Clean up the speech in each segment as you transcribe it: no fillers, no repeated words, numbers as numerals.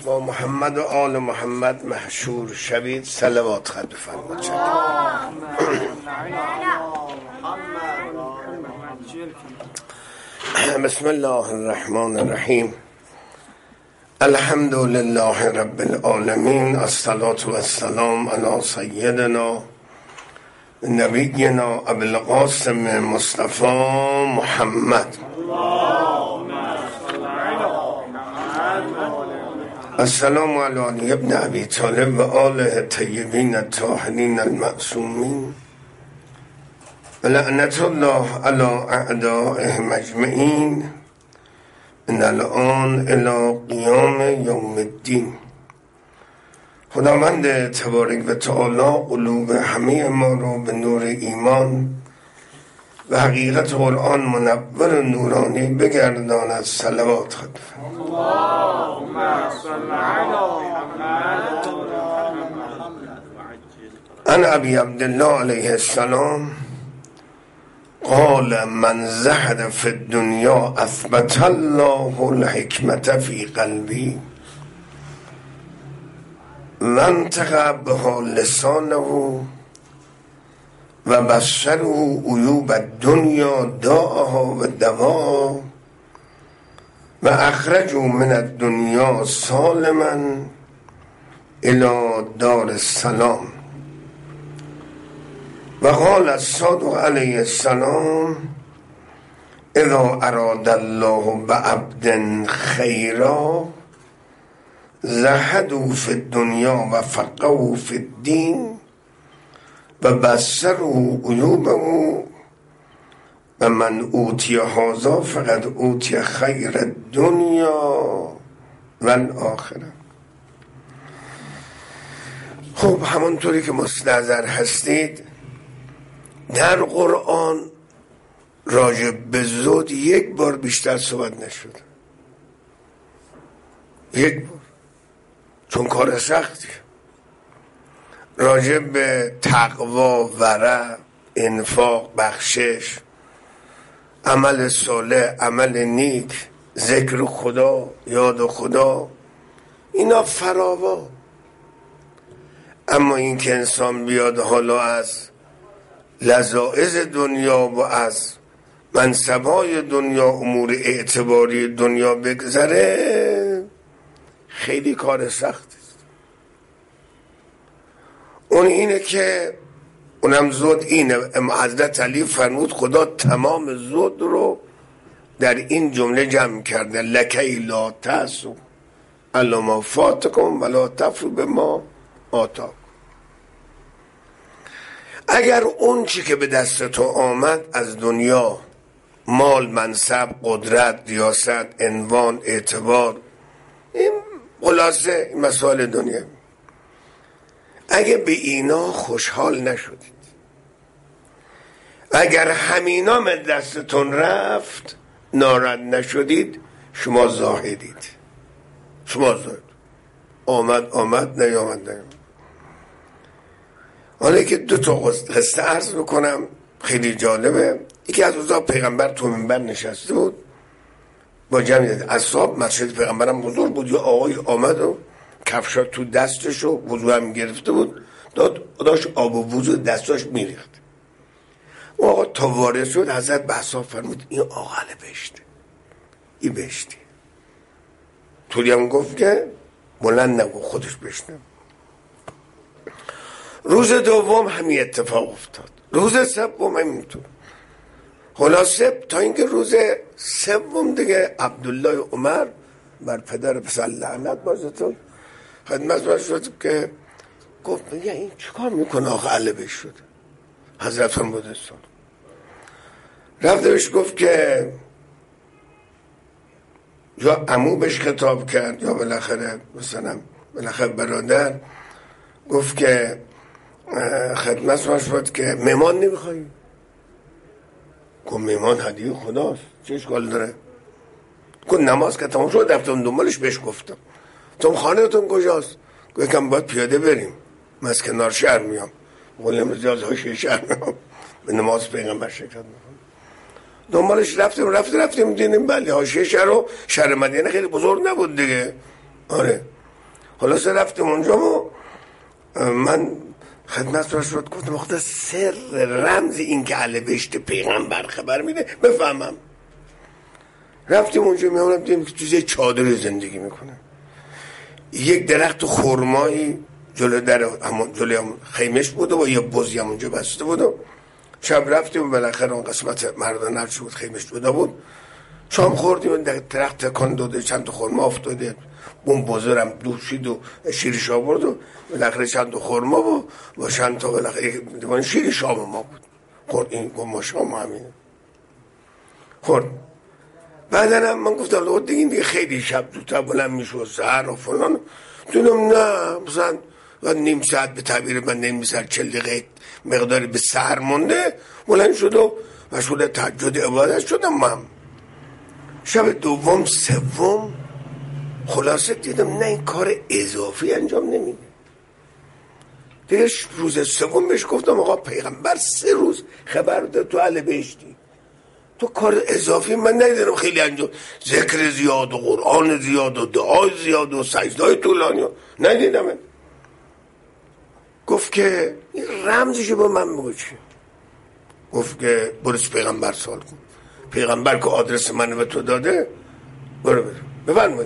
با محمد و آل محمد محشور شوید. صلوات خط بفرمایید. بسم الله الرحمن الرحیم. الحمد لله رب العالمین. الصلاة و السلام علی سیدنا نبینا ابی القاسم مصطفی محمد. السلام علی علی ابن ابی طالب و آله طیبین الطاهرین المعصومین و لعنت الله علی اعدائهم اجمعین من الان الی قیام یوم الدین. خداوند تبارک و تعالی قلوب همه ما رو به نور ایمان و حقیقت قرآن منور و نورانی بگرداند. صلوات خود. عن ابی عبدالله علیه السلام قال من زهد فی الدنیا اثبت الله الحکمت فی قلبی و انتقى بها لسانه و بصره عیوب الدنیا داءها و دواءها و اخرجوا من الدنیا سالما الى دار السلام. و قال الصادق علیه السلام اذا اراد الله بعبد خیرا زهدوا فی الدنیا و فقهوا فی الدین و بصره عیوبه و من اوتی هذا فقد اوتی خیر الدنیا و الاخره. خب همانطوری که مستحضر هستید در قرآن راجع به زهد یک بار بیشتر صحبت نشد. یک بار، چون کار سختی. راجع به تقوا، ورع، انفاق، بخشش، عمل صالح، عمل نیک، ذکر خدا، یاد خدا، اینا فراوان. اما این که انسان بیاد حالا از لذائذ دنیا و از منصبهای دنیا، امور اعتباری دنیا بگذره، خیلی کار سختی است. اون اینه که اونم زهد اینه. حضرت علی فرمود خدا تمام زهد رو در این جمله جمع کرده: لکی لا تأسوا علی ما فاتکم ولا تفرحوا بما آتاکم. اگر اون چی که به دست تو آمد از دنیا، مال، منصب، قدرت، ریاست، عنوان، اعتبار، این خلاصه این مسائل دنیا، اگه به اینا خوشحال نشدید، اگر همینا به دستتون رفت ناراحت نشدید، شما زاهدید. شما زاهد. آمد نیامد. حالا که دو تا قصه عرض بکنم خیلی جالبه. یکی از روزا پیغمبر تو منبر نشسته بود با جمعی اصحاب. مسجد پیغمبرم بزرگ بود. یه آقای آمد و کفشا تو دستش و وضو هم گرفته بود، داشت آب و وضو دستاش میریخت. اون آقا تا وارد شد حضرت به اصحاب فرمود این آقا بهشته، این بهشتی. طوری هم گفت که بلند نگو، خودش بشنم. روز دوم همین اتفاق افتاد، روز سوم همینطور. خلاصه تا اینکه روز سوم دیگه عبدالله عمر بر پدر پسر لعنت بازتون خدمت شد که گفت این چیکار میکنه آقا علبه شد. حضرت هم بودستان رفته بهش گفت که یا عمو بهش خطاب کرد یا بالاخره برادر، گفت که خدمت شد که مهمان نمیخوایی؟ گفت مهمان هدیه خداست، چه اشکال داره؟ گفت نماز که تمام شد رفتم دنبالش، بهش گفتم تو خانه تون کجاست؟ گفت کم باید پیاده بریم، من از کنار شهر میام. قولم زیاد هاشی شهر میام به نماز پیغمبر شرکت میکنم. دنبالش رفتیم دیدیم بله حاشیه شهر و شهر مدینه خیلی بزرگ نبود دیگه. آره خلاصه رفتیم اونجا و من خدمت را شد گفتم خدا سر رمز این که علی بهشت پیغمبر خبر میده بفهمم. رفتیم اونجا میامونم دیدیم که توی چادر زندگی میکنه. یک درخت خرمایی جلو در همون جلوی همون خیمش بود و یه بزی هم اونجا بسته بود و شب رفتیم و بالاخره اون قسمت مردانه بود خیمش جدا بود. شام خوردیم در درخت تکان داده چند تا خرما افتاده اون بزرم دوشید و شیرش آورد و بالاخره چند تا خرما و چند تا بالاخره شیر شام ما بود خورد. این گفت شام همینه خورد. بعدن من گفتم دیگه خیلی شب زودتر بلند میشه سحر و فلان. دیدم نه مثلا نیم ساعت به تعبیر من نیم ساعت 40 دقیقه مقداری به سحر مونده بلند شد و مشغول تهجد عبادت شدم. من شب دوم سوم خلاصه دیدم نه این کار اضافی انجام نمیده. دیگه روز سوم بهش گفتم آقا پیغمبر 3 روز خبر داد تو اهل بهشتی، تو کار اضافی من ندیدم خیلی انجام، ذکر زیاد و قرآن زیاد و دعای زیاد و سجدای طولانی ندیدم. گفت که این رمزشو با من بگو چی؟ گفت که برس پیغمبر سوال کن، پیغمبر که آدرس من به تو داده برو بفرمایید.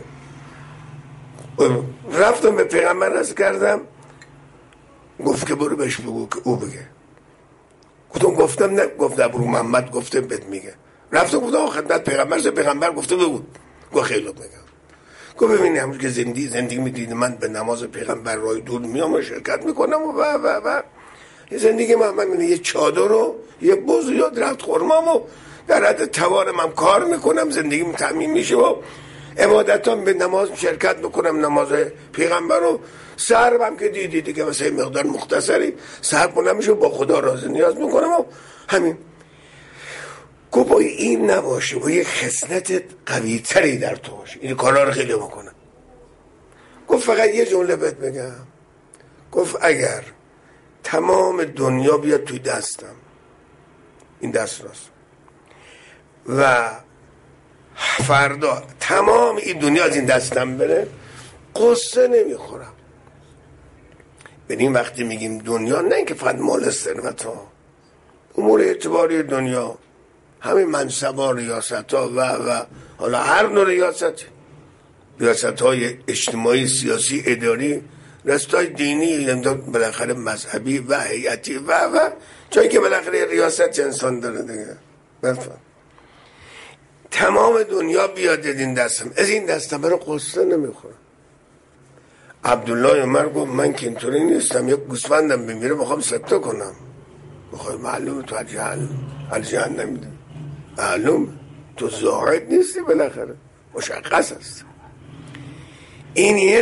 رفتم به پیغمبر عرض کردم، گفت که برو بهش بگو که او بگه. گفتم نه، گفت ابرو محمد گفته بهت میگه. رفتم گفتم خدمت پیغمبر گفته بگو. گفت خیلی میگم. گفت ببینی همون که زندگی میدید من به نماز پیغمبر راه دور میام و شرکت میکنم و زندگی من یه چادر رو یه بز یا درخت خرمام و در حد توانم هم کار میکنم، زندگیم تامین میشه و عبادتام به نماز شرکت میکنم، نماز پیغمبر رو سحرم که دیدی دیگه مثلا مقدار مختصری سحر کنم میشه با خدا راز نیاز میکنم و همین. گفت با این نباشه با یک خصلت قوی تری در تو باشه این کارا رو خیلی میکنم. گفت فقط یه جمله بهت بگم، گفت اگر تمام دنیا بیاد توی دستم، این دست راست، و فردا تمام این دنیا از این دستم بره قصه نمیخورم. ببین وقتی میگیم دنیا نه اینکه فقط مال ثروت ها، امور اعتباری دنیا، همین منصب ها، ریاست ها و حالا هر نوع ریاست های اجتماعی، سیاسی، اداری، رستای دینی، بالاخره مذهبی و هیئتی و جایی که بالاخره ریاست انسان داره دیگه. بفهم تمام دنیا بیاد این دستم، از این دستم برای قصه نمیخورم. عبدالله عمر گفت من که اینطوری نیستم، یک گوسفندم بمیره بخوام سکته کنم. بخوای معلومه تو جهنم میده، معلومه تو زاهد نیستی، بالاخره مشخص است. این یه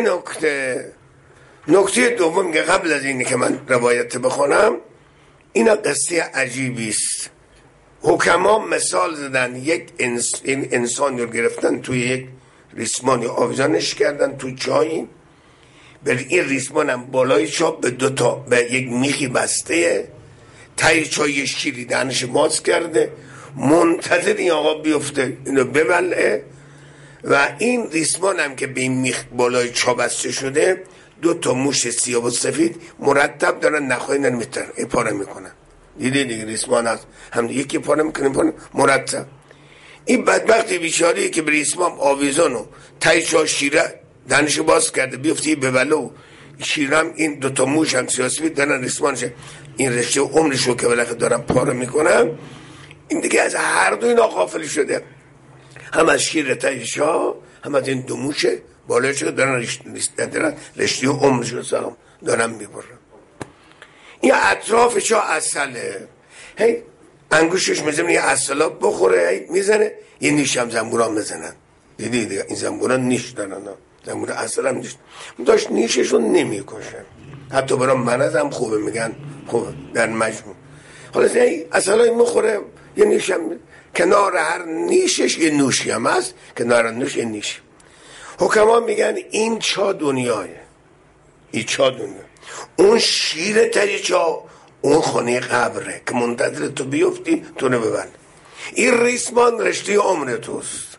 نکته دوم که قبل از اینی که من روایت بخونم، اینا قصه عجیبی است. حکما مثال زدن، یک انسان رو گرفتن توی یک ریسمانی آویزانش کردن تو چایی، به این ریسمان هم بالای چاه به 2 تا به یک میخی بسته، تای چای شیری دهنش باز کرده، منتظر این آقا بیفته اینو ببلعه، و این ریسمان هم که به این میخ بالای چاه بسته شده 2 تا موش سیاه و سفید مرتب دارن نخواهی میترن پاره میکنن. دیده دیگه ریسمان هست هم یکی پاره میکنه مرتب. این بدبختی بیچاره که به ریسمان آویزان و تای چاه شیره دهنش باز کرده بیفته ببلو، شیرم این 2 تا موش هم سیاسی دارن ریسمانش این رشته عمرش رو که بالاخره دارن پاره میکنن. این دیگه از هر دو اینا غافل شده، هم از شیر تایشا هم از این 2 موش بالای شده دارن رشته عمرش رو دارن میبرن. این اطرافش ها اصله، هی انگوشش میزنه یه اصلا بخوره، هی میزنه یه نیش هم زنبوران میزنن. دیدی دیگه این زنبوران نیش دارن، زنبور اصلا هم نیش داشت، نیششون نمیکشن، حتی برای مرض هم خوبه، میگن خوبه در مجموع. حالا اصلا این مخوره یه نیش هم کنار هر نیشش یه نوشی هم هست، کنار نوش یه نیش. حکما میگن این چا دنیاه، این چا دنیا، اون شیر تری چا اون خانه قبره که منتظر تو بیفتی تو رو ببند. این ریسمان رشته عمر توست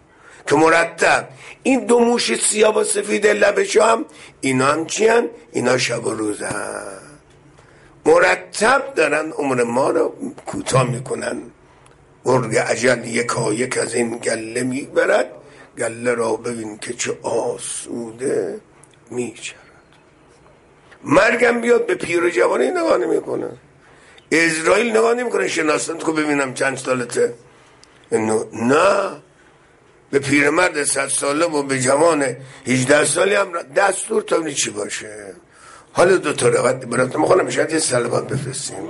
که مرتب این دو موش سیاه و سفید لبش هم اینا هم چی هن؟ اینا شب و روز هن. مرتب دارن عمر ما رو کوتاه میکنن. مرغ اجل یکایک از این گله میبرد، گله را ببین که چه آسوده میچرد. مرگم بیاد به پیر و جوانی نگاه نمیکنه. اسرائیل نگاه نمیکنه شناسند که ببینم چند سالته. نه، به پیرمرد 100 ساله و به جوان 18 سالی هم دستور تا چی باشه. حالا دو تا روایت براتون میخوام شاید یه صلوات بفرستیم.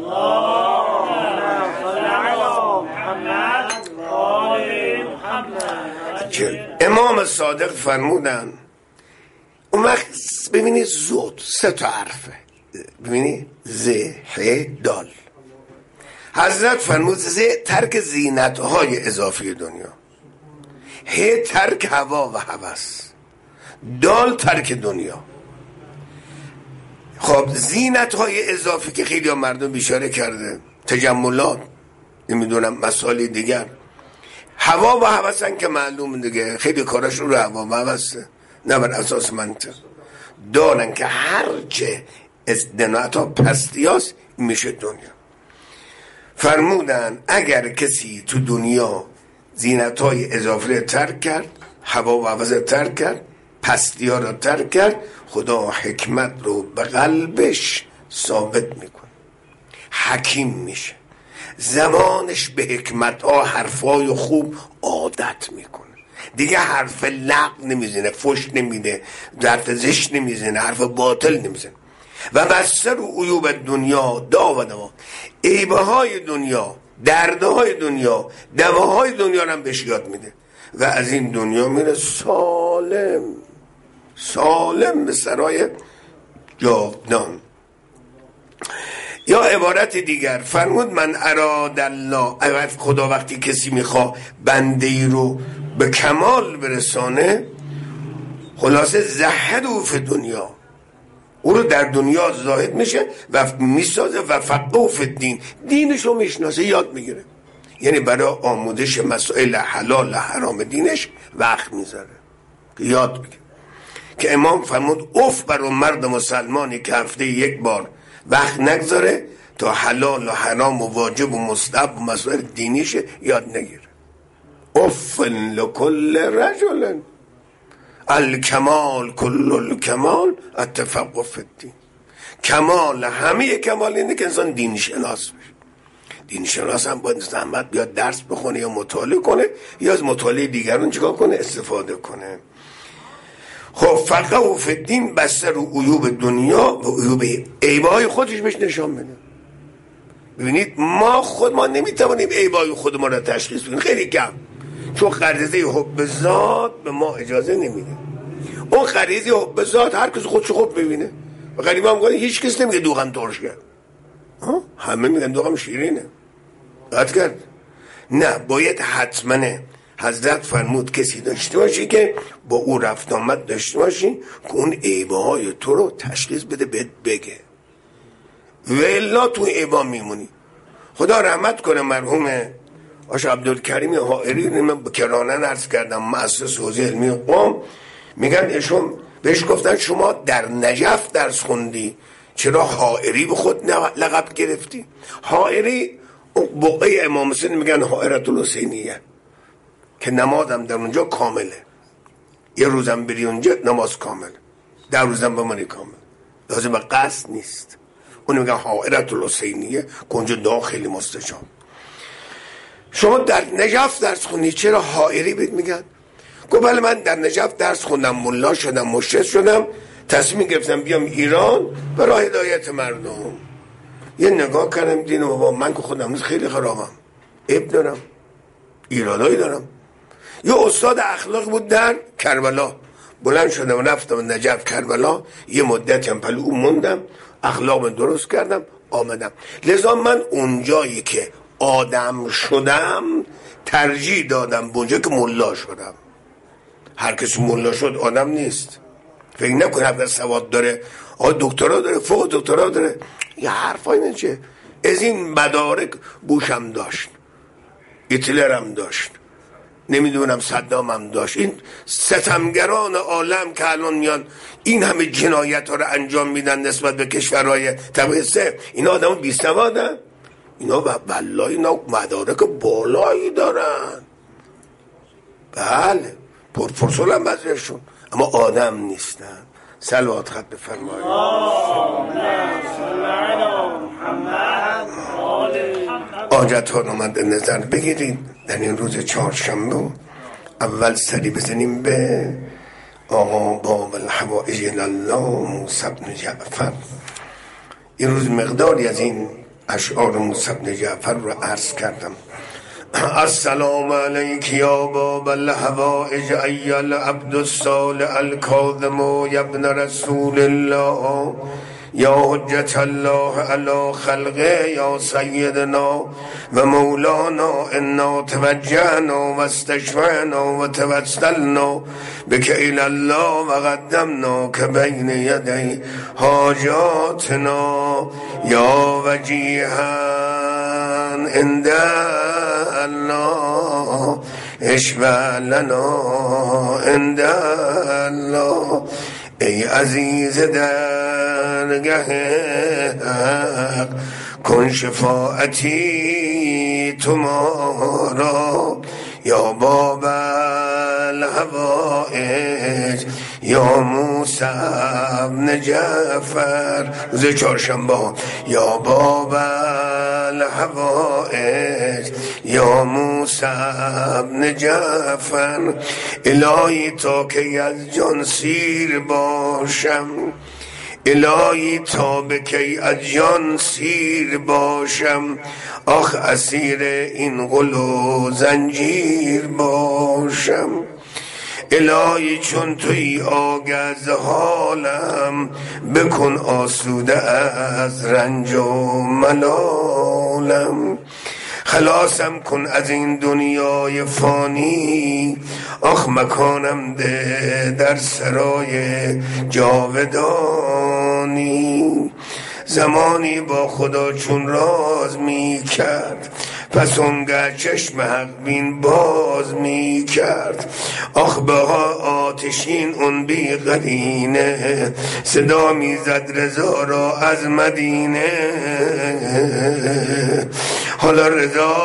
امام صادق فرمودن اون وقت ببینید زود 3 تا حرفه، ببینید ز ح دال. حضرت فرمود ز ترک زینت های اضافی دنیا، ه ترک هوا و هوس، دال ترک دنیا. خب زینت های اضافی که خیلی ها مردم بیشاره کرده، تجملات، نمیدونم مسائل دیگر. هوا و هوسن که معلوم دیگه، خیلی کاراش رو هوا و هوسه، نه بر اساس منطق. دارن که هرچه ازدناعت ها پستی هست میشه دنیا. فرمودن اگر کسی تو دنیا زینت های اضافی ترک کرد، هوا و هوس ترک کرد، پستی ها را ترک کرد، خدا حکمت رو به قلبش ثابت میکنه، حکیم میشه، زمانش به حکمت ها حرفای خوب عادت میکنه، دیگه حرف لغو نمیزنه، فحش نمیده، حرف زشت نمیزنه، حرف باطل نمیزنه. و بسر و عیوب دنیا دا و دوا، عیبه های دنیا، دردهای دنیا، دواهای دنیا رو هم بهش یاد میده و از این دنیا میره سالم به سرای جاودان. یا عبارت دیگر فرمود من اراد الله، خدا وقتی کسی میخواه بنده ای رو به کمال برسانه، خلاصه زهدو فی دنیا، او رو در دنیا زاهد میشه و میسازه و فقهو فی الدین، دینش رو میشناسه، یاد میگیره. یعنی برای آموزش مسائل حلال حرام دینش وقت میذاره که یاد بگیره. که امام فرمود اف بر مرد مسلمانی که هفته یک بار وقت نگذاره تا حلال و حرام و واجب و مستحب و مسائل دینیش یاد نگیره. اف لکل رجل الکمال کل الکمال التفقه فی الدین. کمال، همه کمال اینه که انسان دین شناس بشه. دین شناس هم باید زحمت بیاد درس بخونه یا مطالعه کنه یا از مطالعه دیگران چیکار کنه؟ استفاده کنه. خب فقه فی الدین بسته رو عیوب دنیا و عیوب عیبهای خودش بهش نشان بده. ببینید ما نمیتوانیم عیبهای خود ما را تشخیص بدیم، خیلی کم، چون غریزه حب ذات به ما اجازه نمیده. اون غریزه حب ذات هر کس خودش خوب ببینه. و غریبه هم گفت هیچ کس نمیگه دوغم ترش کرد، همه میگن دوغم شیرینه، قطع کرد. نه، باید حتما حضرت فرمود کسی داشته باشی که با او رفت آمد داشته باشی که اون عیبه های تو رو تشخیص بده، بهت بگه، و الا تو عیبا میمونی. خدا رحمت کنه مرحوم آش عبدالکریم حائری، من به کرانن عرض کردم، مؤسس حوزه علمی قم، میگن ایشون بهش گفتن شما در نجف درس خوندی، چرا حائری به خود لقب گرفتی؟ حائری بقعه امام حسین میگن حائرة الحسینیه که نمازم در اونجا کامله، یه روزم بری اونجا نماز کامل، در روزم بمانی کامل، لازم به قصد نیست. اون میگن حائرة الحسینیه که اونجا داخلی مستجاب. شما در نجف درس خوندی، چرا حائری بهت میگن؟ گفت بله من در نجف درس خوندم، ملا شدم، مشرف شدم، تصمیم گرفتم بیام ایران برای هدایت مردم. یه نگاه کردم دیدم بابا من که خودم خیلی خرابم، عیب دارم، ایرادایی دارم. یه استاد اخلاق بود در کربلا، بلند شدم و رفتم نجف کربلا، یه مدتی هم پلو موندم، اخلاق درست کردم، آمدم. لذا من اونجایی که آدم شدم ترجیح دادم به اونجا که ملا شدم. هر کسی ملا شد آدم نیست. فکر نکن هر سواد داره، دکترا داره، فوق دکترا داره، یه حرفای نچه. از این مدارک بوشم داشت، هیتلر هم داشت، نمیدونم صدام هم داشت. این ستمگران عالم که الان میان این همه جنایت ها رو انجام میدن نسبت به کشورهای طبقه سه، اینا آدم بی‌سوادن؟ اینا والله اینا مدارک بالایی دارن، بله پرسول هم بعضیشون، اما آدم نیستن. صلوات خط بفرمایید. حاجت ها رو مد نظر بگیرید. در این روز چهارشنبه اول سری بزنیم به آقا باب الحوائج الله موسی بن جعفر. این روز مقداری از این اشعار موسی بن جعفر رو عرض کردم. السلام علیک یا باب الحوائج ای العبد الصالح الکاظم یا ابن رسول الله یا حجت الله علی خلقه یا سیدنا و مولانا انا توجهنا و استشفعنا و توسلنا بک الی الله و قدمنا که بین یدی حاجاتنا یا وجیها عند الله اشفع لنا عند الله. ای عزیز درگه حق کن شفاعتی تمارا یا باب الحوائج یا موسی بن جعفر. روز چهارشنبه یا باب الحوائج یا موسی بن جعفر. الهی تا که از جان سیر باشم، الهی تا به کی از جان سیر باشم، آخ اسیر این غل و زنجیر باشم. الهی چون توی آگه از حالم، بکن آسوده از رنج و ملالم. خلاصم کن از این دنیای فانی، آخ مکانم ده در سرای جاودانی. زمانی با خدا چون راز می کرد، پس اونگه چشم حق بین باز می کرد. آخ بها آتشین اون بی قرینه، صدا می زد رضا را از مدینه. حالا رضا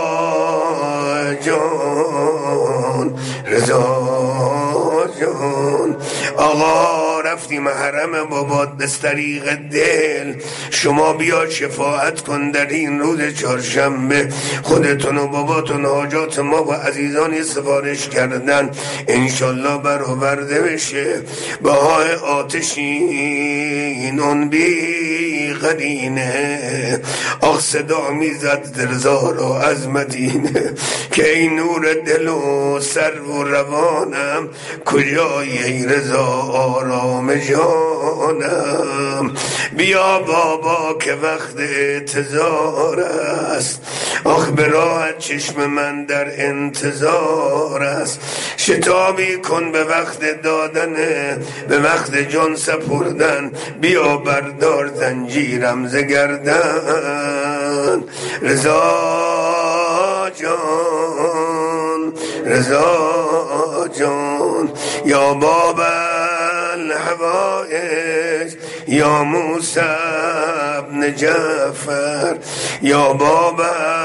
جان، رضا جان، آقا رفتیم حرم بابات بستریق دل، شما بیا شفاعت کن در این روز چهارشنبه. خودتون و باباتون حاجات ما و عزیزانی سفارش کردن، انشالله برآورده بشه. بهای آتشین اون بی قرینه، آخ صدا میزد رضا را از مدینه. که این نور دل و سر و روانم، کجای ای رضا آرام جانم. بیا بابا که وقت اعتذار است، آخ به راحت چشم من در انتظار است. شتابی کن به وقت دادن، به وقت جان سپردن. بیا بردار زنجیرم ز گردن. رضا جان، رضا جان، یا باب الحوائج یا موسی بن جعفر. یا باب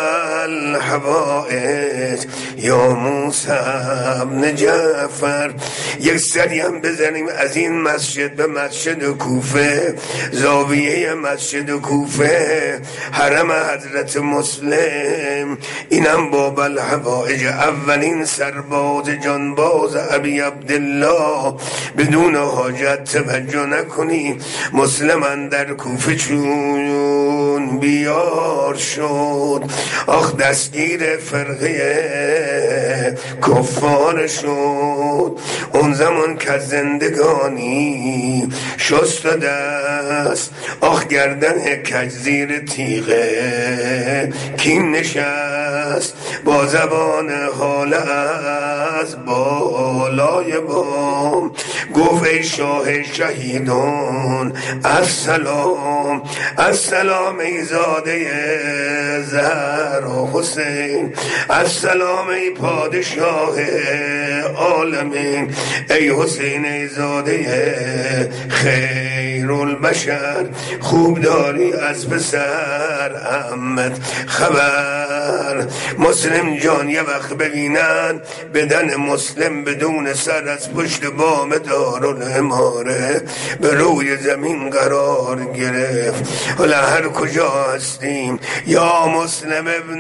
الحوائج یا موسی بن جعفر. یک سری هم بزنیم از این مسجد به مسجد کوفه، زاویه مسجد کوفه، حرم حضرت مسلم. اینم باب الحوائج، اولین سرباز جانباز ابی عبدالله. بدون حاجت توجه نکنی، مسلم در کوفه چون بیار شد، آخ دستگیر فرقه کفار شد. اون زمان که زندگانی شست و دست، آخ گردن کج زیر تیغه کین نشست. با زبان حال از بالای بام، گفت ای شاه شهیدان السلام. السلام ای زاده زهرا حسین، السلام ای پادشاه عالمین، ای حسین زاده خیر البشر، خوب داری از پسر احمد خبر. مسلم جان یه وقت ببینن بدن مسلم بدون سر از پشت بام دارالاماره به روی زمین قرار گرفت. حالا هر کجا هستیم یا مسلم ابن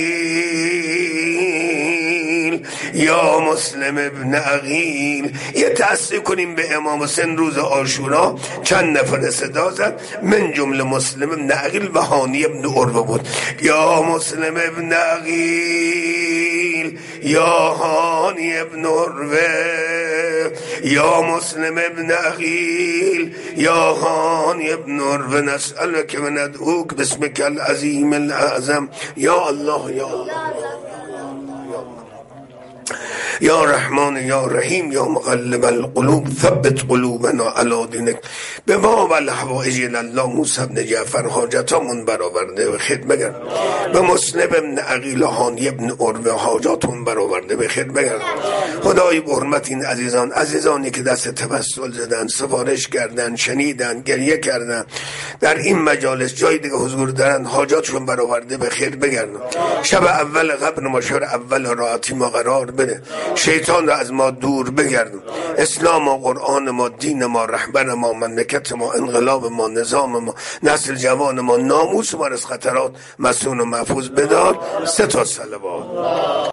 عقیل، یا مسلم ابن عقیل، یه تأسیب کنیم به امام حسین روز عاشورا چند نفر صدا زد، من جمله مسلم ابن عقیل و هانی ابن عروه بود. یا مسلم ابن عقیل، یا هانی ابن عروه، یا مسلم ابن عقیل، یا هانی ابن عروه، نسألک و ندعوک باسمک العظیم الاعظم. یا الله یا الله یا رحمان یا رحیم یا مقلب القلوب ثبت قلوبنا علی دینک. به ما و الحوائج الله موسی بن جعفر حاجتامون برآورده به خدمت گرد. به مسلم ابن عقیل هانی ابن عروه حاجاتون برآورده به خدمت گرد. خدای به حرمت این عزیزانی که دست توسل زدن، سفارش کردن، شنیدن، گریه کردن، در این مجالس جای دیگه حضور دارن، حاجاتشون برآورده به خیر بگردن. شب اول قبر ما شهر اول راحتی ما قرار بده، شیطان را از ما دور بگردون. اسلام و قرآن ما، دین ما، رهبر ما، مملکت ما، انقلاب ما، نظام ما، نسل جوان ما، ناموس ما از خطرات مسون و محفوظ بدار. 3 تا صلوات.